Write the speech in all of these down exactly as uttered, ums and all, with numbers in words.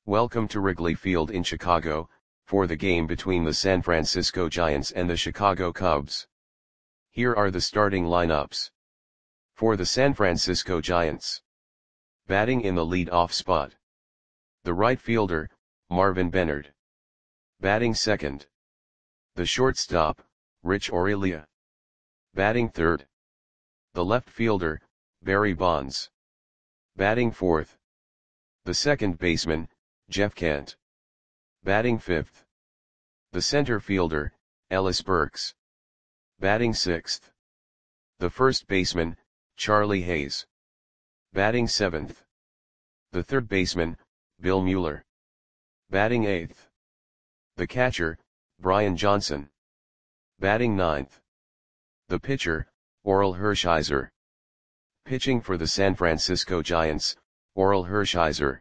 Welcome to Wrigley Field in Chicago, for the game between the San Francisco Giants and the Chicago Cubs. Here are the starting lineups. For the San Francisco Giants. Batting in the lead-off spot. The right fielder, Marvin Benard. Batting second. The shortstop, Rich Aurilia. Batting third. The left fielder, Barry Bonds. Batting fourth. The second baseman, Jeff Kent. Batting fifth. The center fielder, Ellis Burks. Batting sixth. The first baseman, Charlie Hayes. Batting seventh. The third baseman, Bill Mueller. Batting eighth. The catcher, Brian Johnson. Batting ninth. The pitcher, Orel Hershiser. Pitching for the San Francisco Giants, Orel Hershiser.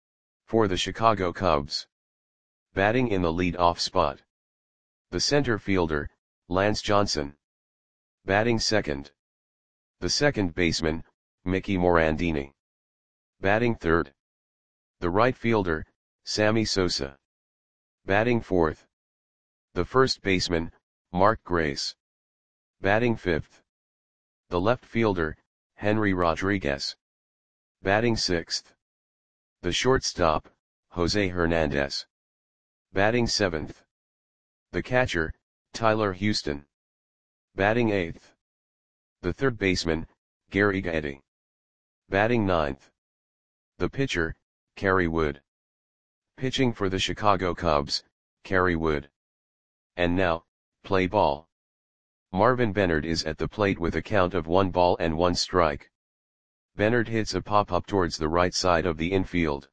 For the Chicago Cubs. Batting in the lead-off spot. The center fielder, Lance Johnson. Batting second. The second baseman, Mickey Morandini. Batting third. The right fielder, Sammy Sosa. Batting fourth. The first baseman, Mark Grace. Batting fifth. The left fielder, Henry Rodriguez. Batting sixth. The shortstop, Jose Hernandez. Batting seventh. The catcher, Tyler Houston. Batting eighth. The third baseman, Gary Getty. Batting ninth. The pitcher, Kerry Wood. Pitching for the Chicago Cubs, Kerry Wood. And now, play ball. Marvin Benard is at the plate with a count of one ball and one strike. Benard hits a pop-up towards the right side of the infield.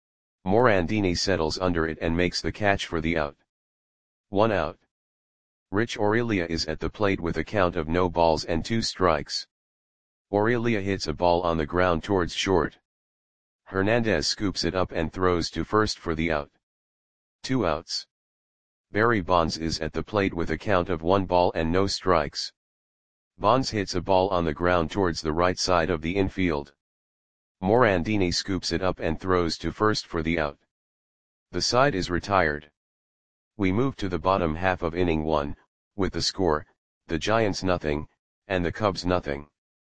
Morandini settles under it and makes the catch for the out. One out. Rich Aurilia is at the plate with a count of no balls and two strikes. Aurilia hits a ball on the ground towards short. Hernandez scoops it up and throws to first for the out. Two outs. Barry Bonds is at the plate with a count of one ball and no strikes. Bonds hits a ball on the ground towards the right side of the infield. Morandini scoops it up and throws to first for the out. The side is retired. We move to the bottom half of inning one, with the score, the Giants nothing, and the Cubs nothing.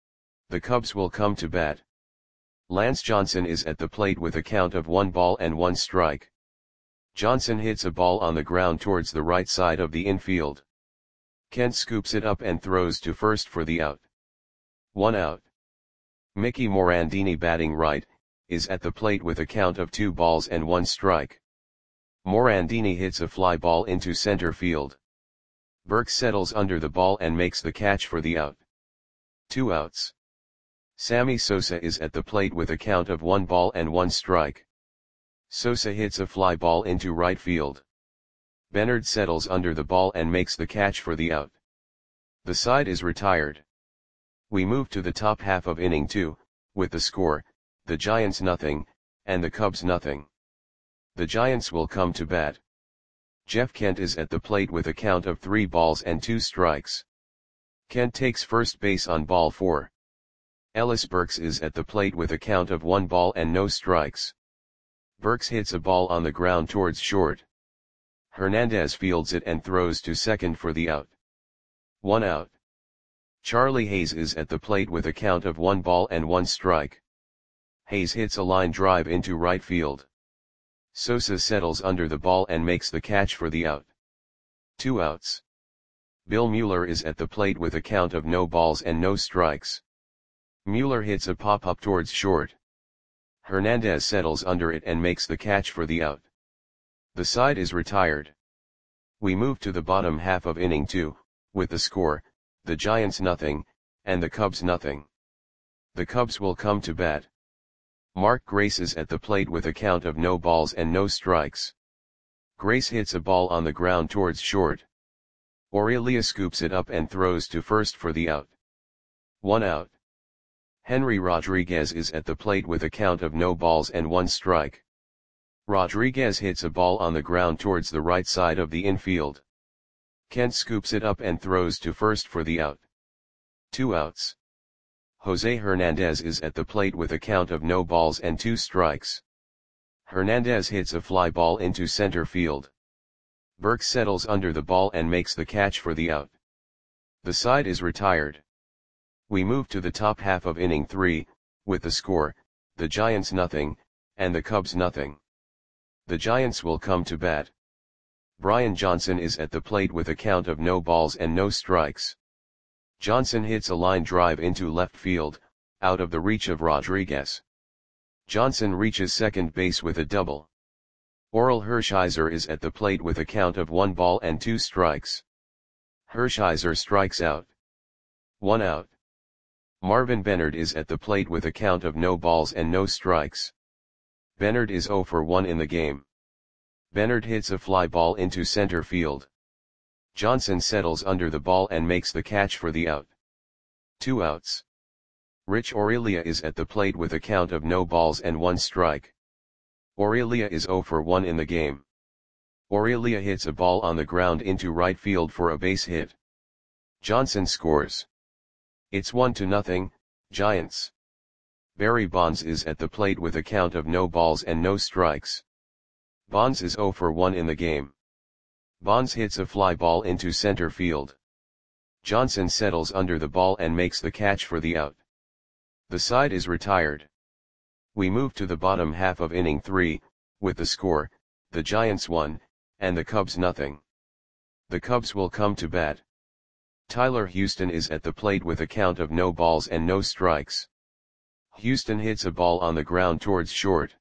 The Cubs will come to bat. Lance Johnson is at the plate with a count of one ball and one strike. Johnson hits a ball on the ground towards the right side of the infield. Kent scoops it up and throws to first for the out. One out. Mickey Morandini, batting right, is at the plate with a count of two balls and one strike. Morandini hits a fly ball into center field. Burks settles under the ball and makes the catch for the out. Two outs. Sammy Sosa is at the plate with a count of one ball and one strike. Sosa hits a fly ball into right field. Benard settles under the ball and makes the catch for the out. The side is retired. We move to the top half of inning two, with the score, the Giants nothing, and the Cubs nothing. The Giants will come to bat. Jeff Kent is at the plate with a count of three balls and two strikes. Kent takes first base on ball four. Ellis Burks is at the plate with a count of one ball and no strikes. Burks hits a ball on the ground towards short. Hernandez fields it and throws to second for the out. One out. Charlie Hayes is at the plate with a count of one ball and one strike. Hayes hits a line drive into right field. Sosa settles under the ball and makes the catch for the out. Two outs. Bill Mueller is at the plate with a count of no balls and no strikes. Mueller hits a pop-up towards short. Hernandez settles under it and makes the catch for the out. The side is retired. We move to the bottom half of inning two, with the score, the Giants nothing, and the Cubs nothing. The Cubs will come to bat. Mark Grace is at the plate with a count of no balls and no strikes. Grace hits a ball on the ground towards short. Aurilia scoops it up and throws to first for the out. One out. Henry Rodriguez is at the plate with a count of no balls and one strike. Rodriguez hits a ball on the ground towards the right side of the infield. Kent scoops it up and throws to first for the out. Two outs. Jose Hernandez is at the plate with a count of no balls and two strikes. Hernandez hits a fly ball into center field. Burks settles under the ball and makes the catch for the out. The side is retired. We move to the top half of inning three, with the score, the Giants nothing, and the Cubs nothing. The Giants will come to bat. Brian Johnson is at the plate with a count of no balls and no strikes. Johnson hits a line drive into left field, out of the reach of Rodriguez. Johnson reaches second base with a double. Orel Hershiser is at the plate with a count of one ball and two strikes. Hershiser strikes out. One out. Marvin Bennard is at the plate with a count of no balls and no strikes. Bennard is zero for one in the game. Bennard hits a fly ball into center field. Johnson settles under the ball and makes the catch for the out. Two outs. Rich Aurelia is at the plate with a count of no balls and one strike. Aurelia is zero for one in the game. Aurelia hits a ball on the ground into right field for a base hit. Johnson scores. It's one to nothing, Giants. Barry Bonds is at the plate with a count of no balls and no strikes. Bonds is zero for one in the game. Bonds hits a fly ball into center field. Johnson settles under the ball and makes the catch for the out. The side is retired. We move to the bottom half of inning three, with the score, the Giants one, and the Cubs nothing. The Cubs will come to bat. Tyler Houston is at the plate with a count of no balls and no strikes. Houston hits a ball on the ground towards short.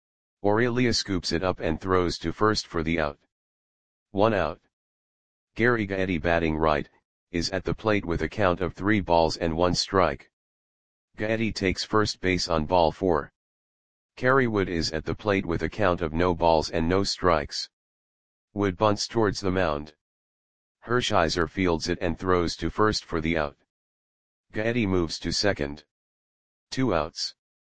Aurelia scoops it up and throws to first for the out. One out. Gary Gaetti, batting right, is at the plate with a count of three balls and one strike. Gaetti takes first base on ball four. Kerry Wood is at the plate with a count of no balls and no strikes. Wood bunts towards the mound. Hershiser fields it and throws to first for the out. Gaetti moves to second. Two outs.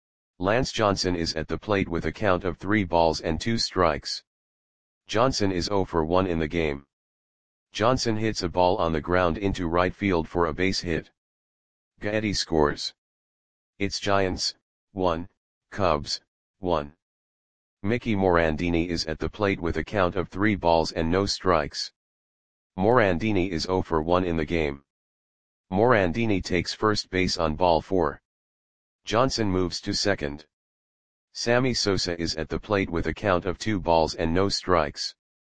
Lance Johnson is at the plate with a count of three balls and two strikes. Johnson is zero for one in the game. Johnson hits a ball on the ground into right field for a base hit. Gaetti scores. It's Giants, one, Cubs, one. Mickey Morandini is at the plate with a count of three balls and no strikes. Morandini is zero for one in the game. Morandini takes first base on ball four. Johnson moves to second. Sammy Sosa is at the plate with a count of two balls and no strikes.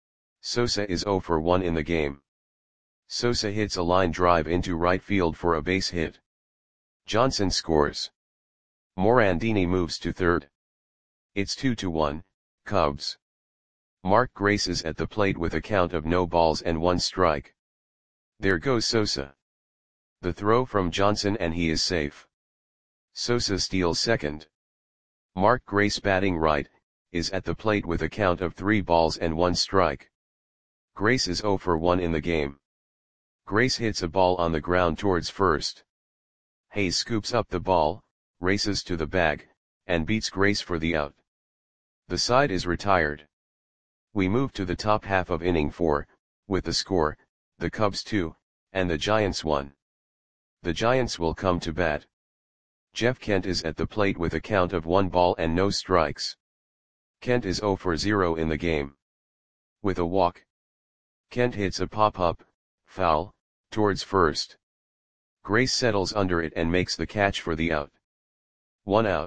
Sosa is zero for one in the game. Sosa hits a line drive into right field for a base hit. Johnson scores. Morandini moves to third. It's two to one, Cubs. Mark Grace is at the plate with a count of no balls and one strike. There goes Sosa. The throw from Johnson and he is safe. Sosa steals second. Mark Grace, batting right, is at the plate with a count of three balls and one strike. Grace is zero for one in the game. Grace hits a ball on the ground towards first. Hayes scoops up the ball, races to the bag, and beats Grace for the out. The side is retired. We move to the top half of inning four, with the score, the Cubs two, and the Giants one. The Giants will come to bat. Jeff Kent is at the plate with a count of one ball and no strikes. Kent is zero for zero in the game. With a walk, Kent hits a pop-up, foul, towards first. Grace settles under it and makes the catch for the out. One out.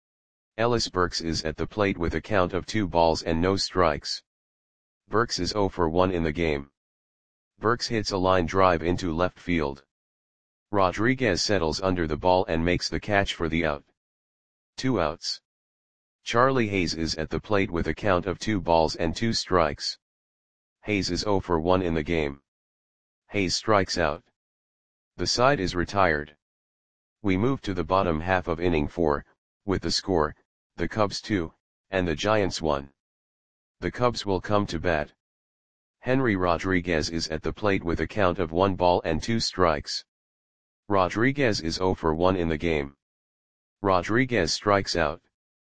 Ellis Burks is at the plate with a count of two balls and no strikes. Burks is zero for one in the game. Burks hits a line drive into left field. Rodriguez settles under the ball and makes the catch for the out. Two outs. Charlie Hayes is at the plate with a count of two balls and two strikes. Hayes is zero for one in the game. Hayes strikes out. The side is retired. We move to the bottom half of inning four, with the score, the Cubs two, and the Giants one. The Cubs will come to bat. Henry Rodriguez is at the plate with a count of one ball and two strikes. Rodriguez is zero for one in the game. Rodriguez strikes out.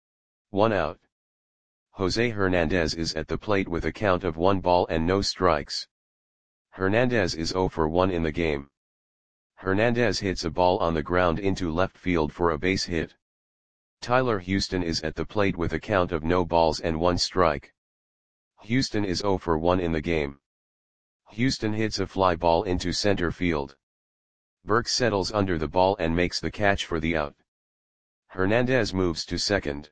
One out. Jose Hernandez is at the plate with a count of one ball and no strikes. Hernandez is zero for one in the game. Hernandez hits a ball on the ground into left field for a base hit. Tyler Houston is at the plate with a count of no balls and one strike. Houston is zero for one in the game. Houston hits a fly ball into center field. Burke settles under the ball and makes the catch for the out. Hernandez moves to second.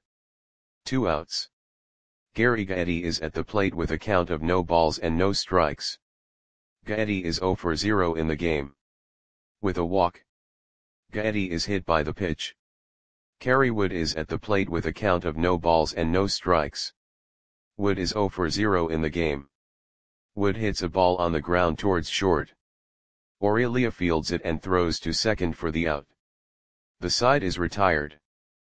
Two outs. Gary Gaetti is at the plate with a count of no balls and no strikes. Gaetti is zero for zero in the game. With a walk. Gaetti is hit by the pitch. Kerry Wood is at the plate with a count of no balls and no strikes. Wood is zero for zero in the game. Wood hits a ball on the ground towards short. Aurelia fields it and throws to second for the out. The side is retired.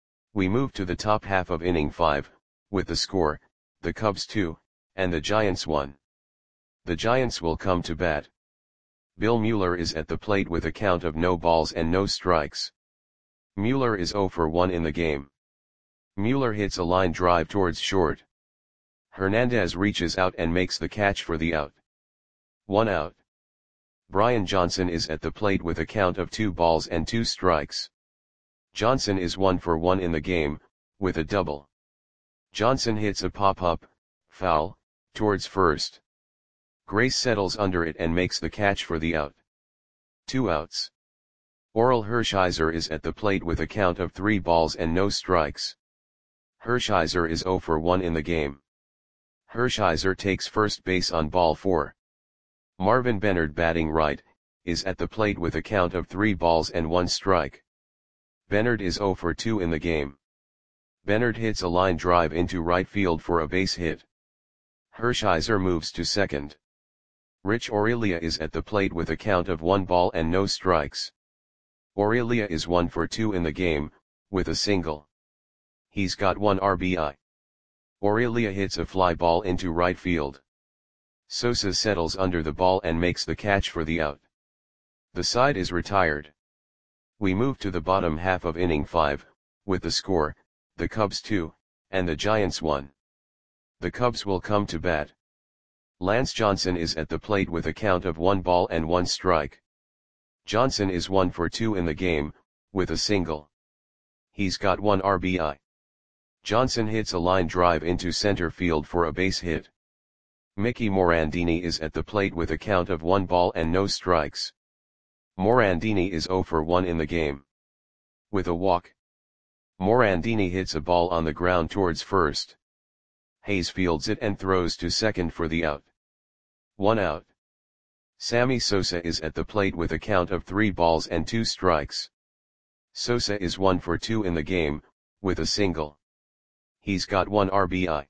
We move to the top half of inning five, with the score, the Cubs two, and the Giants one. The Giants will come to bat. Bill Mueller is at the plate with a count of no balls and no strikes. Mueller is zero for one in the game. Mueller hits a line drive towards short. Hernandez reaches out and makes the catch for the out. One out. Brian Johnson is at the plate with a count of two balls and two strikes. Johnson is one for one in the game, with a double. Johnson hits a pop-up, foul, towards first. Grace settles under it and makes the catch for the out. Two outs. Orel Hershiser is at the plate with a count of three balls and no strikes. Hershiser is zero for one in the game. Hershiser takes first base on ball four. Marvin Bennard, batting right, is at the plate with a count of three balls and one strike. Bennard is zero for two in the game. Bennard hits a line drive into right field for a base hit. Hershiser moves to second. Rich Aurelia is at the plate with a count of one ball and no strikes. Aurelia is one for two in the game, with a single. He's got one R B I. Aurelia hits a fly ball into right field. Sosa settles under the ball and makes the catch for the out. The side is retired. We move to the bottom half of inning five, with the score, the Cubs two, and the Giants one. The Cubs will come to bat. Lance Johnson is at the plate with a count of one ball and one strike. Johnson is one for two in the game, with a single. He's got one R B I. Johnson hits a line drive into center field for a base hit. Mickey Morandini is at the plate with a count of one ball and no strikes. Morandini is zero for one in the game. With a walk. Morandini hits a ball on the ground towards first. Hayes fields it and throws to second for the out. One out. Sammy Sosa is at the plate with a count of three balls and two strikes. Sosa is one for two in the game, with a single. He's got one R B I.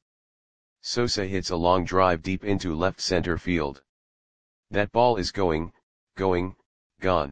Sosa hits a long drive deep into left center field. That ball is going, going, gone.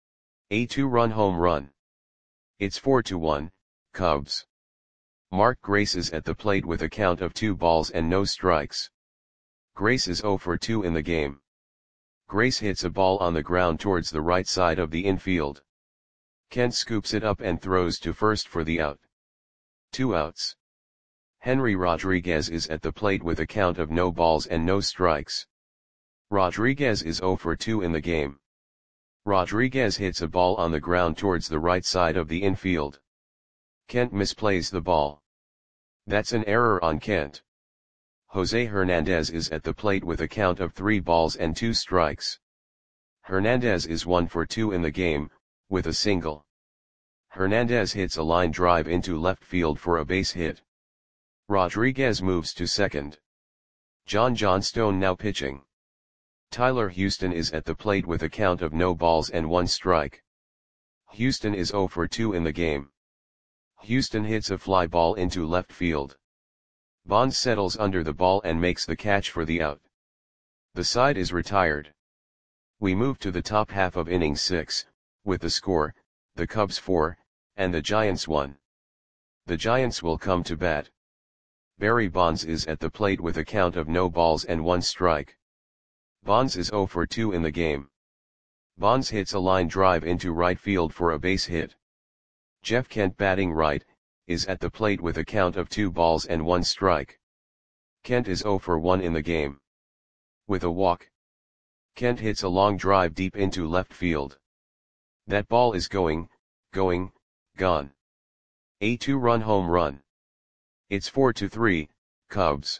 A two-run home run. It's four to one, Cubs. Mark Grace is at the plate with a count of two balls and no strikes. Grace is zero for two in the game. Grace hits a ball on the ground towards the right side of the infield. Kent scoops it up and throws to first for the out. Two outs. Henry Rodriguez is at the plate with a count of no balls and no strikes. Rodriguez is zero for two in the game. Rodriguez hits a ball on the ground towards the right side of the infield. Kent misplays the ball. That's an error on Kent. Jose Hernandez is at the plate with a count of three balls and two strikes. Hernandez is one for two in the game, with a single. Hernandez hits a line drive into left field for a base hit. Rodriguez moves to second. John Johnstone now pitching. Tyler Houston is at the plate with a count of no balls and one strike. Houston is zero for two in the game. Houston hits a fly ball into left field. Bonds settles under the ball and makes the catch for the out. The side is retired. We move to the top half of inning six, with the score, the Cubs four, and the Giants one. The Giants will come to bat. Barry Bonds is at the plate with a count of no balls and one strike. Bonds is zero for two in the game. Bonds hits a line drive into right field for a base hit. Jeff Kent, batting right, is at the plate with a count of two balls and one strike. Kent is zero for one in the game. With a walk. Kent hits a long drive deep into left field. That ball is going, going, gone. A two-run home run. It's four to three, Cubs.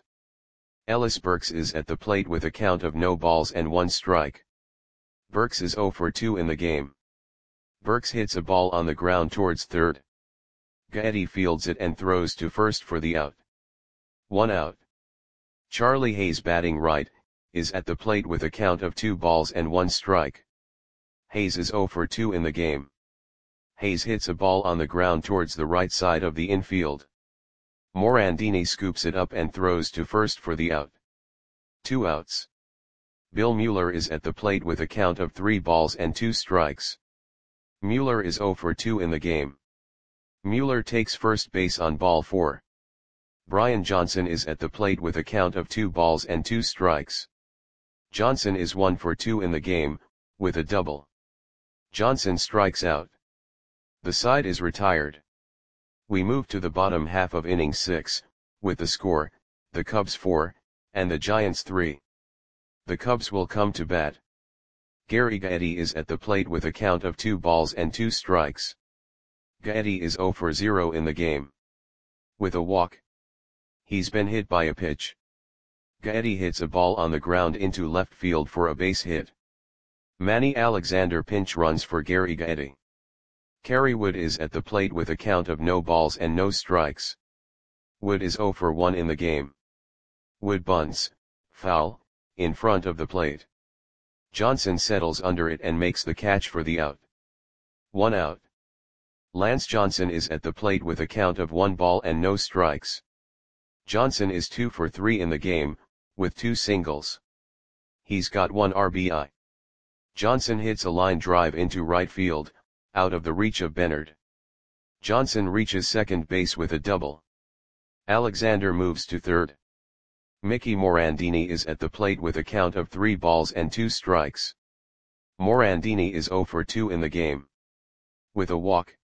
Ellis Burks is at the plate with a count of no balls and one strike. Burks is zero for two in the game. Burks hits a ball on the ground towards third. Gaetti fields it and throws to first for the out. One out. Charlie Hayes, batting right, is at the plate with a count of two balls and one strike. Hayes is zero for two in the game. Hayes hits a ball on the ground towards the right side of the infield. Morandini scoops it up and throws to first for the out. Two outs. Bill Mueller is at the plate with a count of three balls and two strikes. Mueller is zero for two in the game. Mueller takes first base on ball four. Brian Johnson is at the plate with a count of two balls and two strikes. Johnson is one for two in the game, with a double. Johnson strikes out. The side is retired. We move to the bottom half of inning six, with the score, the Cubs four, and the Giants three. The Cubs will come to bat. Gary Gaetti is at the plate with a count of two balls and two strikes. Gaetti is zero for zero in the game. With a walk. He's been hit by a pitch. Gaetti hits a ball on the ground into left field for a base hit. Manny Alexander pinch runs for Gary Gaetti. Kerry Wood is at the plate with a count of no balls and no strikes. Wood is zero for one in the game. Wood bunts, foul, in front of the plate. Johnson settles under it and makes the catch for the out. One out. Lance Johnson is at the plate with a count of one ball and no strikes. Johnson is two for three in the game, with two singles. He's got one R B I. Johnson hits a line drive into right field, out of the reach of Bennard. Johnson reaches second base with a double. Alexander moves to third. Mickey Morandini is at the plate with a count of three balls and two strikes. Morandini is zero for two in the game. With a walk.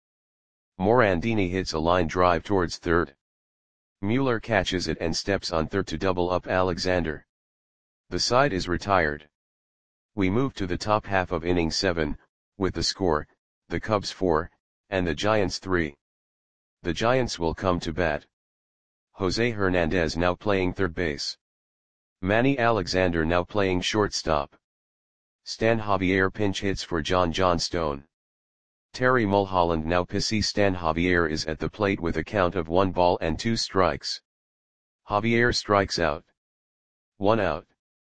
Morandini hits a line drive towards third. Mueller catches it and steps on third to double up Alexander. The side is retired. We move to the top half of inning seven, with the score, the Cubs four, and the Giants three. The Giants will come to bat. Jose Hernandez now playing third base. Manny Alexander now playing shortstop. Stan Javier pinch hits for John Johnstone. Terry Mulholland now pisses. Stan Javier is at the plate with a count of one ball and two strikes. Javier strikes out. One out.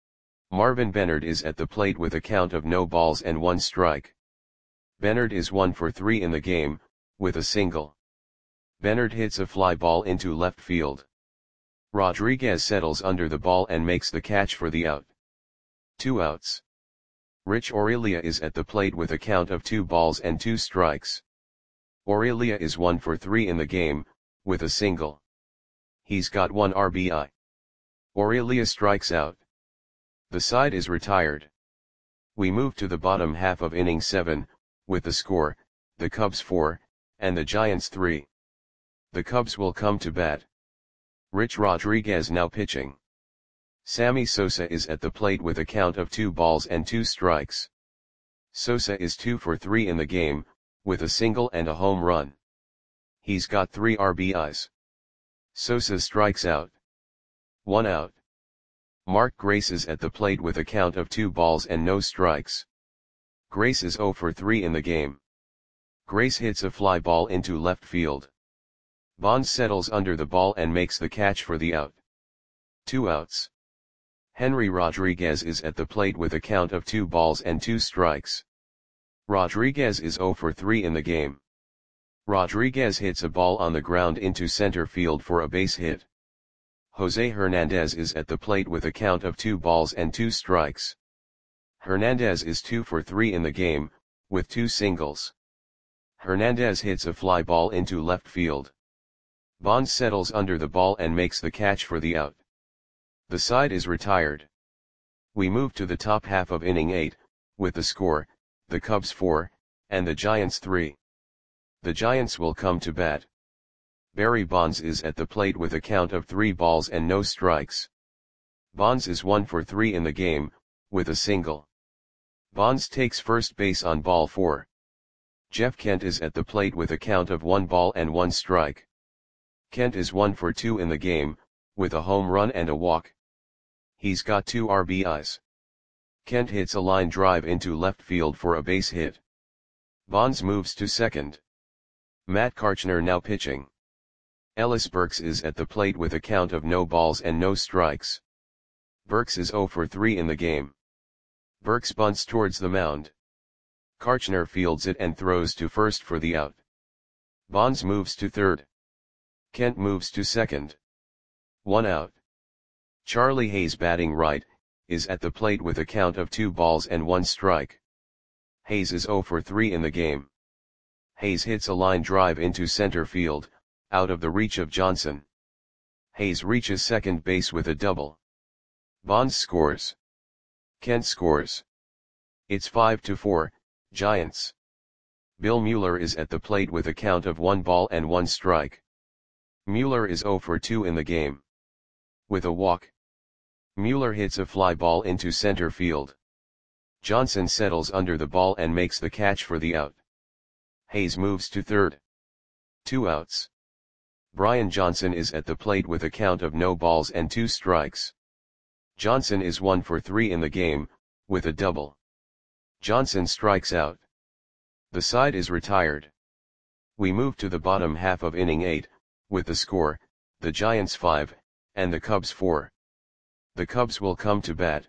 Marvin Bennard is at the plate with a count of no balls and one strike. Bennard is one for three in the game, with a single. Bennard hits a fly ball into left field. Rodriguez settles under the ball and makes the catch for the out. Two outs. Rich Aurelia is at the plate with a count of two balls and two strikes. Aurelia is one for three in the game, with a single. He's got one R B I. Aurelia strikes out. The side is retired. We move to the bottom half of inning seven, with the score, the Cubs four, and the Giants three. The Cubs will come to bat. Rich Rodriguez now pitching. Sammy Sosa is at the plate with a count of two balls and two strikes. Sosa is two for three in the game, with a single and a home run. He's got three R B Is. Sosa strikes out. One out. Mark Grace is at the plate with a count of two balls and no strikes. Grace is zero for three in the game. Grace hits a fly ball into left field. Bonds settles under the ball and makes the catch for the out. Two outs. Henry Rodriguez is at the plate with a count of two balls and two strikes. Rodriguez is zero for three in the game. Rodriguez hits a ball on the ground into center field for a base hit. Jose Hernandez is at the plate with a count of two balls and two strikes. Hernandez is two for three in the game, with two singles. Hernandez hits a fly ball into left field. Bonds settles under the ball and makes the catch for the out. The side is retired. We move to the top half of inning eight, with the score, the Cubs four, and the Giants three. The Giants will come to bat. Barry Bonds is at the plate with a count of three balls and no strikes. Bonds is one for three in the game, with a single. Bonds takes first base on ball four. Jeff Kent is at the plate with a count of one ball and one strike. Kent is one for two in the game, with a home run and a walk. He's got two R B Is. Kent hits a line drive into left field for a base hit. Bonds moves to second. Matt Karchner now pitching. Ellis Burks is at the plate with a count of no balls and no strikes. Burks is zero for three in the game. Burks bunts towards the mound. Karchner fields it and throws to first for the out. Bonds moves to third. Kent moves to second. One out. Charlie Hayes, batting right, is at the plate with a count of two balls and one strike. Hayes is zero for three in the game. Hayes hits a line drive into center field, out of the reach of Johnson. Hayes reaches second base with a double. Bonds scores. Kent scores. It's five to four, Giants. Bill Mueller is at the plate with a count of one ball and one strike. Mueller is zero for two in the game. With a walk. Mueller hits a fly ball into center field. Johnson settles under the ball and makes the catch for the out. Hayes moves to third. Two outs. Brian Johnson is at the plate with a count of no balls and two strikes. Johnson is one for three in the game, with a double. Johnson strikes out. The side is retired. We move to the bottom half of inning eight, with the score, the Giants five, and the Cubs four. The Cubs will come to bat.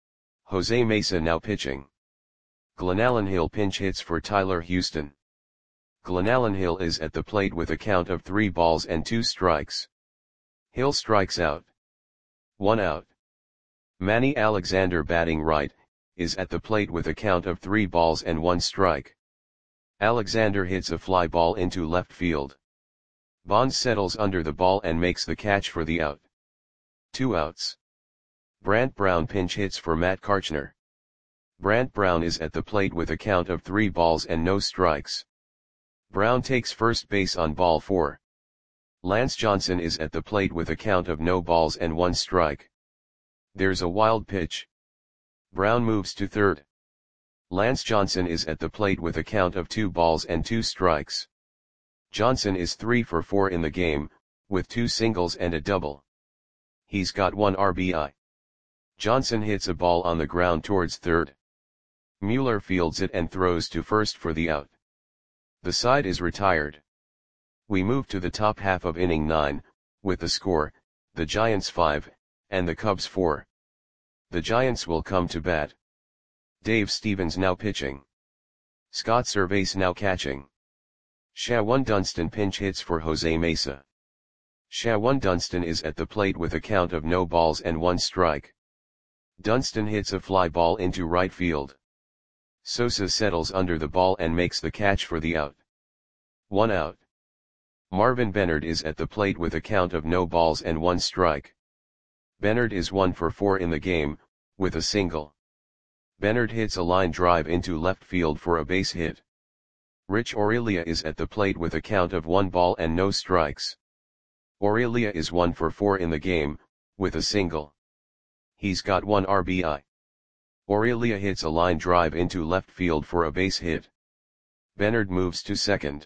Jose Mesa now pitching. Glenallen Hill pinch hits for Tyler Houston. Glenallen Hill is at the plate with a count of three balls and two strikes. Hill strikes out. One out. Manny Alexander, batting right, is at the plate with a count of three balls and one strike. Alexander hits a fly ball into left field. Bonds settles under the ball and makes the catch for the out. Two outs. Brant Brown pinch hits for Matt Karchner. Brant Brown is at the plate with a count of three balls and no strikes. Brown takes first base on ball four. Lance Johnson is at the plate with a count of no balls and one strike. There's a wild pitch. Brown moves to third. Lance Johnson is at the plate with a count of two balls and two strikes. Johnson is three for four in the game, with two singles and a double. He's got one R B I. Johnson hits a ball on the ground towards third. Mueller fields it and throws to first for the out. The side is retired. We move to the top half of inning nine, with the score, the Giants five, and the Cubs four. The Giants will come to bat. Dave Stevens now pitching. Scott Servais now catching. Shawan Dunston pinch hits for Jose Mesa. Shawan Dunston is at the plate with a count of no balls and one strike. Dunston hits a fly ball into right field. Sosa settles under the ball and makes the catch for the out. One out. Marvin Bennard is at the plate with a count of no balls and one strike. Bennard is one for four in the game, with a single. Bennard hits a line drive into left field for a base hit. Rich Aurelia is at the plate with a count of one ball and no strikes. Aurelia is one for four in the game, with a single. He's got one R B I. Aurelia hits a line drive into left field for a base hit. Bennard moves to second.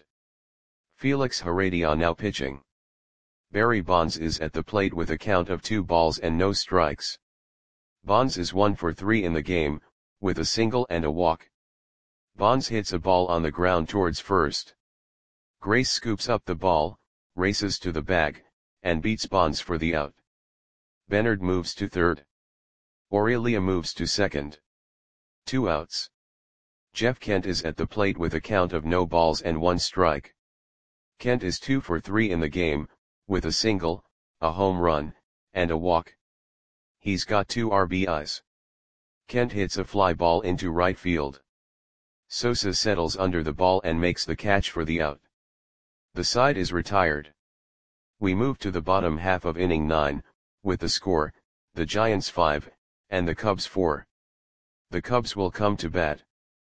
Felix Heredia now pitching. Barry Bonds is at the plate with a count of two balls and no strikes. Bonds is one for three in the game, with a single and a walk. Bonds hits a ball on the ground towards first. Grace scoops up the ball, races to the bag, and beats Bonds for the out. Bennard moves to third. Aurelia moves to second. Two outs. Jeff Kent is at the plate with a count of no balls and one strike. Kent is two for three in the game, with a single, a home run, and a walk. He's got two R B Is. Kent hits a fly ball into right field. Sosa settles under the ball and makes the catch for the out. The side is retired. We move to the bottom half of inning nine, with the score, the Giants five, and the Cubs four. The Cubs will come to bat.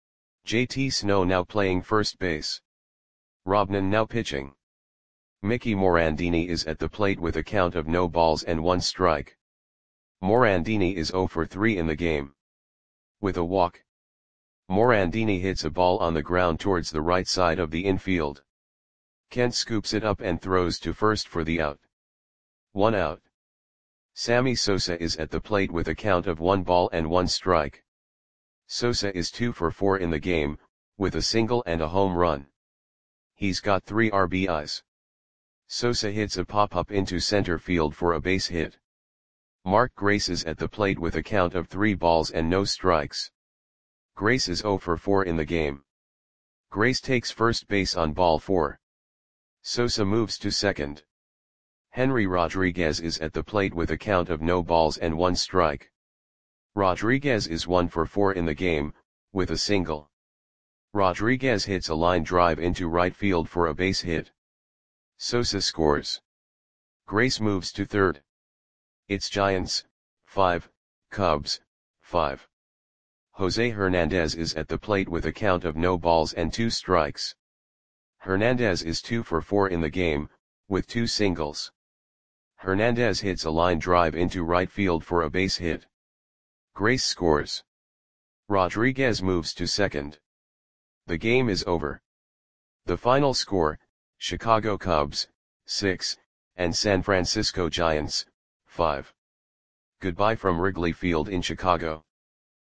J T Snow now playing first base. Robnan now pitching. Mickey Morandini is at the plate with a count of no balls and one strike. Morandini is zero for three in the game. With a walk. Morandini hits a ball on the ground towards the right side of the infield. Kent scoops it up and throws to first for the out. One out. Sammy Sosa is at the plate with a count of one ball and one strike. Sosa is two for four in the game, with a single and a home run. He's got three R B Is. Sosa hits a pop-up into center field for a base hit. Mark Grace is at the plate with a count of three balls and no strikes. Grace is zero for four in the game. Grace takes first base on ball four. Sosa moves to second. Henry Rodriguez is at the plate with a count of no balls and one strike. Rodriguez is one for four in the game, with a single. Rodriguez hits a line drive into right field for a base hit. Sosa scores. Grace moves to third. It's Giants, five, Cubs, five. Jose Hernandez is at the plate with a count of no balls and two strikes. Hernandez is two for four in the game, with two singles. Hernandez hits a line drive into right field for a base hit. Grace scores. Rodriguez moves to second. The game is over. The final score, Chicago Cubs, six, and San Francisco Giants, five. Goodbye from Wrigley Field in Chicago.